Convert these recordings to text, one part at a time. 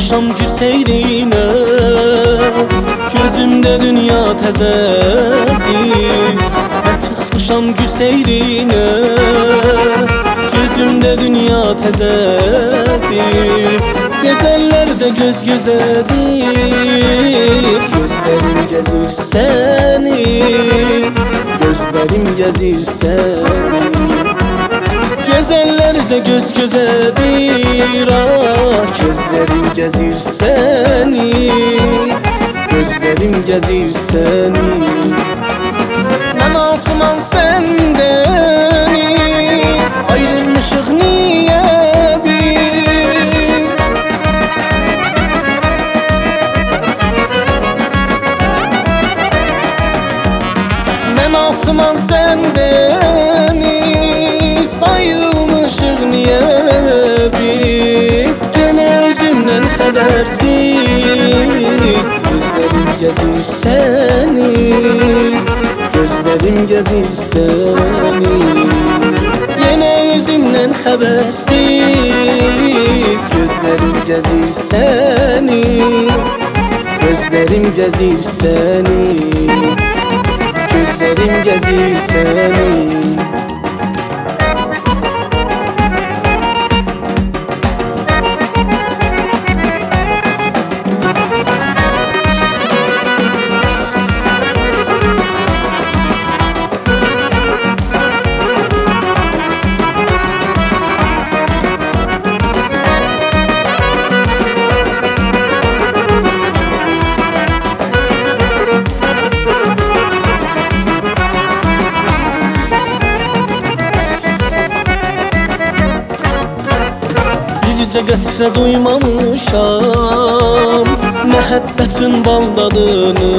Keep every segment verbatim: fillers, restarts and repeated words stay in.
çıxmışam gül seyrinə, gözümdə dünya təzədir. Mən çıxmışam gül seyrinə, gözümdə dünya təzədir. Gözəllər də göz gözədir, gözlərim gəzir səni, gözlərim gəzir səni. Gözəllər də göz gözədir, ah, gözlərim gəzir səni, gözlərim gəzir səni. Mən asman sən dəniz, ayrılmışıq niyə biz? Mən asman sən dəniz, ayrılmışıq niyə biz? Gene özümdən xəbərsiz, gözlərim gəzir səni, gözlərim gəzir səni. Yenə özümdən xəbərsiz, gözlərim gəzir səni, gözlərim gəzir səni, gözlərim gəzir səni. Bircə qətrə duymamışam məhəbbətin bal dadını,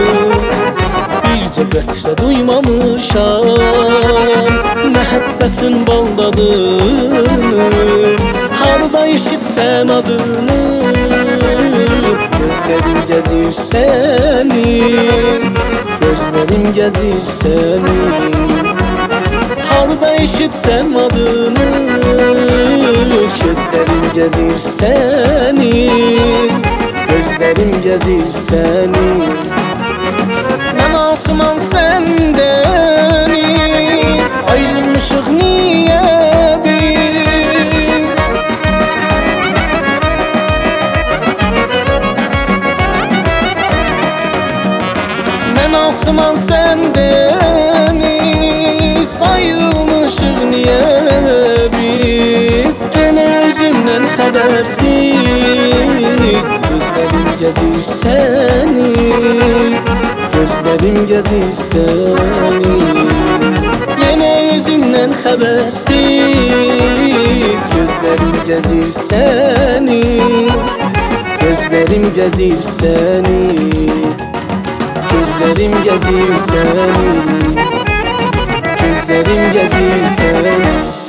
bircə qətrə duymamışam məhəbbətin bal dadını. Harda eşitsəm adını, gözlərim gəzir səni, gözlərim gəzir səni. Harda eşitsəm adını, gözlərim gəzir səni, gözlərim gəzir səni. Mən asman sən dəniz, ayrılmışıq niyə biz? Mən asman sən dəniz, ayrılmışıq niyə biz? Gene özümdən xəbərsiz, gözlərim gəzir səni, gözlərim gəzir səni. Yenə özümdən xəbərsiz, gözlərim gəzir səni, gözlərim gəzir səni, gözlərim gəzir səni, gözlərim gəzir səni.